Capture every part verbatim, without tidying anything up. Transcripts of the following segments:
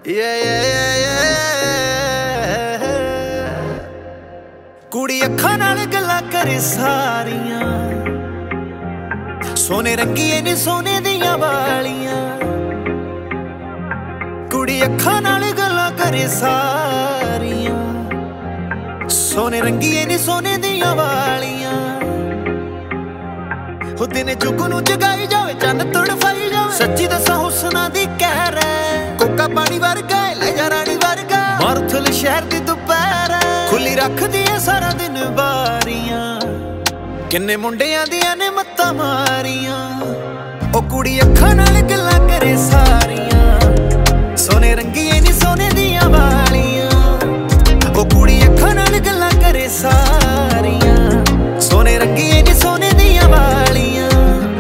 yeah, yeah, yeah, yeah. ਕੁੜੀ ਅੱਖਾਂ ਨਾਲ ਗੱਲਾਂ ਕਰੇ ਸਾਰੀਆਂ, ਸੋਨੇ ਰੰਗੀਏ ਨੀ ਸੋਨੇ ਦੀਆਂ ਵਾਲੀਆਂ। ਕੁੜੀ ਅੱਖਾਂ ਨਾਲ ਗੱਲਾਂ ਕਰੇ ਸਾਰੀਆਂ, ਸੋਨੇ ਰੰਗੀਏ ਨੀ ਸੋਨੇ ਦੀਆਂ ਵਾਲੀਆਂ। ਉਹ ਦਿਨ ਜੁਗ ਨੂੰ ਜਗਾਈ ਜਾਵੇ, ਚੰਨ ਤੜਫਾਈ ਜਾਵੇ। ਸੱਚੀ ਦੱਸਾਂ ਹੁਸਨਾਂ ਦੀ ਕਹਿਰ ਹੈ, ਕੋਕਾ ਪਾਣੀ ਵਰਗਾ ਲੈ ਜਾ ਰਾਣੀ ਵਰਗਾ। ਮਾਰੂਥਲ ਸ਼ਹਿਰ ਦੀ ਦੁਪਹਿਰ ਖੁੱਲੀ ਰੱਖਦੀ ਐ ਸਾਰਾ ਦਿਨ ਬਾਰੀਆਂ। ਕਿੰਨੇ ਮੁੰਡਿਆਂ ਦੀਆਂ ਨੇ ਮੱਤਾਂ ਮਾਰੀਆਂ। ਉਹ ਕੁੜੀ ਅੱਖਾਂ ਨਾਲ ਗੱਲਾਂ ਕਰੇ ਸਾਰੀਆਂ, ਸੋਨੇ ਰੰਗੀਏ ਨੀ ਸੋਨੇ ਦੀਆਂ ਵਾਲੀਆਂ। ਉਹ ਕੁੜੀ ਅੱਖਾਂ ਨਾਲ ਗੱਲਾਂ ਕਰੇ ਸਾਰੀਆਂ, ਸੋਨੇ ਰੰਗੀਏ ਨੀ ਸੋਨੇ ਦੀਆਂ ਵਾਲੀਆਂ।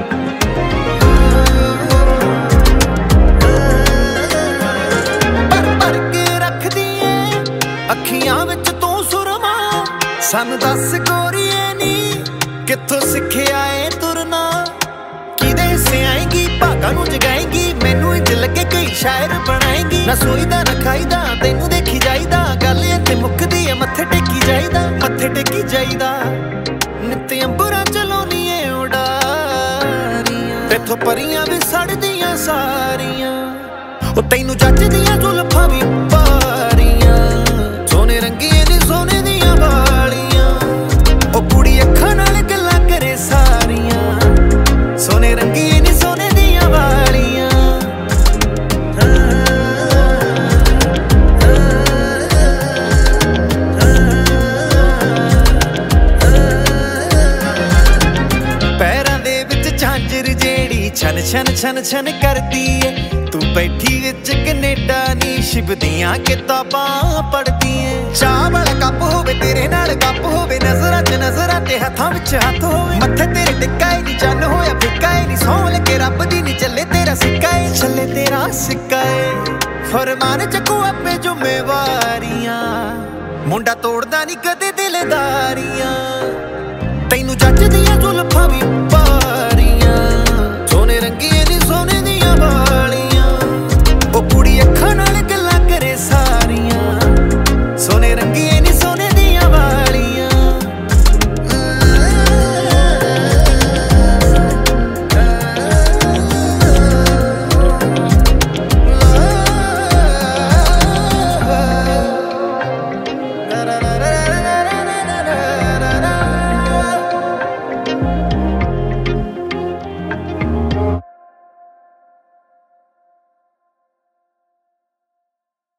ਪਰ ਭਰ ਕੇ ਰੱਖਦੀ ਏ ਅੱਖੀਆਂ ਵਿੱਚ ਤੂੰ ਸੁਰਮਾ। ਸਾਨੂੰ ਦੱਸ ਗੋਰੀਏ ਨੀ ਕਿੱਥੋਂ ਸਿੱਖਿਆ ਏ ਤੁਰਨਾ। ਕਿਹਦੇ ਹਿੱਸੇ ਆਏਗੀ, ਭਾਗਾਂ ਨੂੰ ਜਗਾਏਗੀ। ਮੈਨੂੰ ਇੰਝ ਲੱਗੇ ਕਈ ਸ਼ਾਇਰ ਬਣਾਏਗੀ। ਨਾ ਸੋਈਦਾ ਨਾ ਖਾਈਦਾ, ਤੈਨੂੰ ਦੇਖੀ ਜਾਈਦਾ। ਗੱਲ ਇੱਥੇ ਮੁੱਕਦੀ ਏ, ਮੱਥੇ ਟੇਕੀ ਜਾਈਦਾ, ਮੱਥੇ ਟੇਕੀ ਜਾਈਦਾ। ਨਿੱਤ ਅੰਬਰਾਂ ਚ ਲਾਉਣੀਏ ਉਡਾਰੀਆਂ, ਤੇਥੋਂ ਪਰੀਆਂ ਵੀ ਸੜਦੀਆਂ ਸਾਰੀਆਂ। ਉਹ ਤੈਨੂੰ ਜੱਚਦੀਆਂ ਜ਼ੁਲਫਾਂ ਵੀ ਭਾਰੀਆਂ, ਸੋਨੇ ਰੰਗੀਏ ਨੀ ਸੋਨੇ ਦੀਆਂ ਵਾਲੀਆਂ। ਉਹ ਕੁੜੀ ਅੱਖਾਂ ਨਾਲ ਗੱਲਾਂ ਕਰੇ ਸਾਰੀਆਂ, ਸੋਨੇ ਰੰਗੀਏ ਨੀ ਸੋਨੇ ਦੀਆਂ ਵਾਲੀਆਂ। ਪੈਰਾਂ ਦੇ ਵਿੱਚ ਝਾਂਜਰ ਜਿਹੜੀ ਛਨ ਛਨ ਛਨ ਛਨ ਕਰਦੀ ਏ। ਤੂੰ ਬੈਠੀ ਵਿੱਚ ਕਨੇਡਾ ਨੀ ਸ਼ਿਵਦੀਆਂ ਕਿਤਾਬਾਂ ਪੜ੍ਹਦੀ ਏ। ਚਾਹ ਵਾਲਾ ਕੱਪ ਹੋਵੇ ਤੇਰੇ ਨਾਲ ਗੱਪ ਹੋਵੇ, ਨਜ਼ਰਾਂ ਚ ਨਜ਼ਰਾਂ ਤੇ ਹੱਥਾਂ ਵਿੱਚ ਹੱਥ ਹੋਵੇ। ਮੱਥੇ ਤੇਰੇ ਟਿੱਕਾ ਏ ਨੀ ਚੰਨ ਹੋਇਆ ਫਿੱਕਾ ਏ ਨੀ, ਸਹੁੰ ਲੱਗੇ ਰੱਬ ਦੀ ਨੀ ਚੱਲੇ ਤੇਰਾ ਸਿੱਕਾ ਏ, ਚੱਲੇ ਤੇਰਾ ਸਿੱਕਾ ਏ। ਫਰਮਾਨ ਚੱਕੂ ਆਪੇ ਜ਼ਿੰਮੇਵਾਰੀਆਂ, ਮੁੰਡਾ ਤੋੜਦਾ ਨੀ ਕਦੇ ਦਿਲਦਾਰੀਆਂ। ਤੈਨੂੰ ਜੱਚਦੀਆਂ ਜ਼ੁਲਫਾਂ ਵੀ